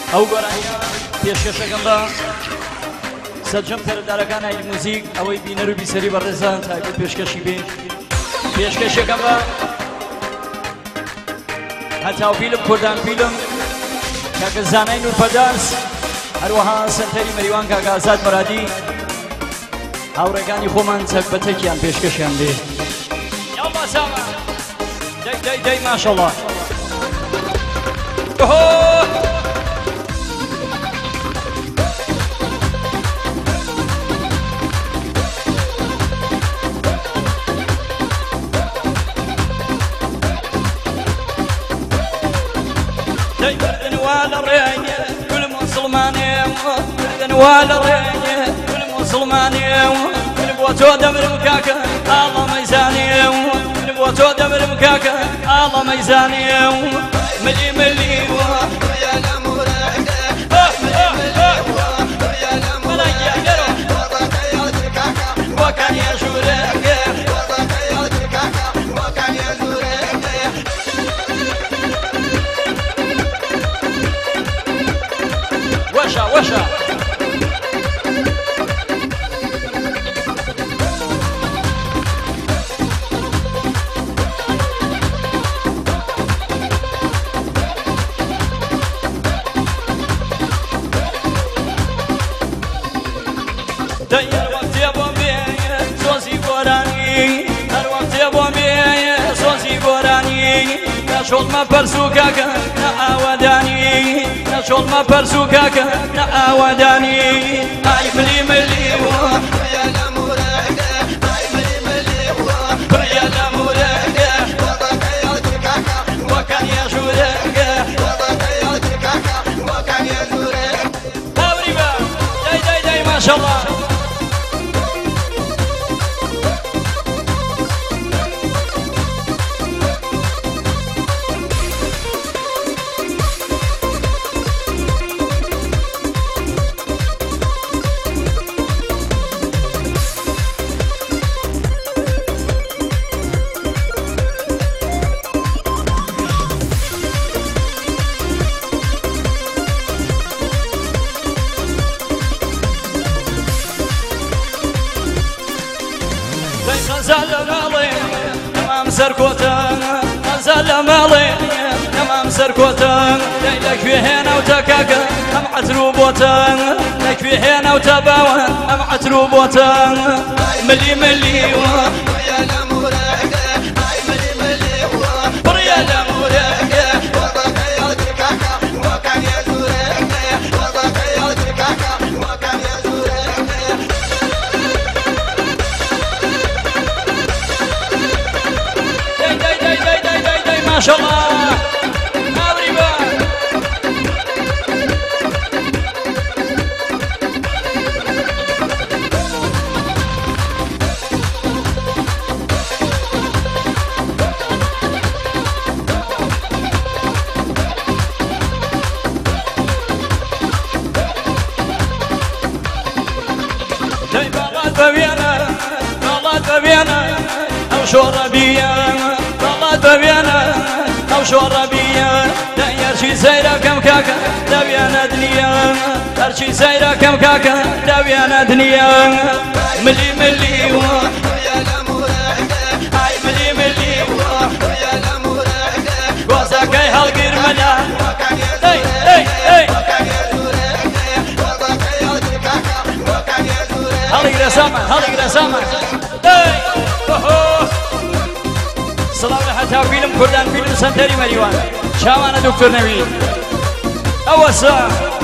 ئەو گۆرانیە پێشکەشەکەم بە سەرجەم تەرەدارەکان هایلی موزیک ئەوەی بینەر و بیسەری بەڕێزان تایبەت پێشکەشی بێ پێشکەشەکەم بە هەتاو فیلم کوردان فیلم کاکە زانای نورپەدارس هەروەها سەرتەری مەریوان کاکە ئازاد مەرادی هاوڕێکانی خۆمان چەک بە تەکیان پێشکەشیان بێ یاڵا ساما دەی ماشەڵڵا كل مسلماني ولا ريني كل مسلماني كل بوتو دمر مكاكا الله ميزاني كل بوتو دمر مكاكا الله ميزاني ملي ملي يا الامور يا الامور وكان يجورك وكان يجورك وشا داير وقت يا بومبي سوزي بوراني هر وقت يا بومبي سوزي بوراني نشوط ما برسوكاك نعاوداني نشوط ما برسوكاك نعاوداني هاي ملي ملي يا الامور هاي ملي ملي يا الامور وكان يجورك وكان يجورك تقريبا داي ما شاء الله غزال مالي تمام سركوتان غزال مالي تمام سركوتان لك في هنا وتكاكا ام عتروبوتان لك في هنا وتباوان ام عتروبوتان ملي ملي يا الامور هاي ملي ملي يا الامور وكان يزورك وكان يزورك ما شاء الله مغربا بغلط ببينا او شربيا بغلط ببينا او شربيا داير شي زيرا كم كاكا دبيانا دنيا هرشي زيرا كم كاكا دبيانا دنيا ملي ملي يا الامور هاي ملي ملي يا الامور وزاكاي هالقير ملا هالي رسامة سلام حتى فيلم كردان فيلم سنتري مريوان شاوانا دكتور نبيل أوسع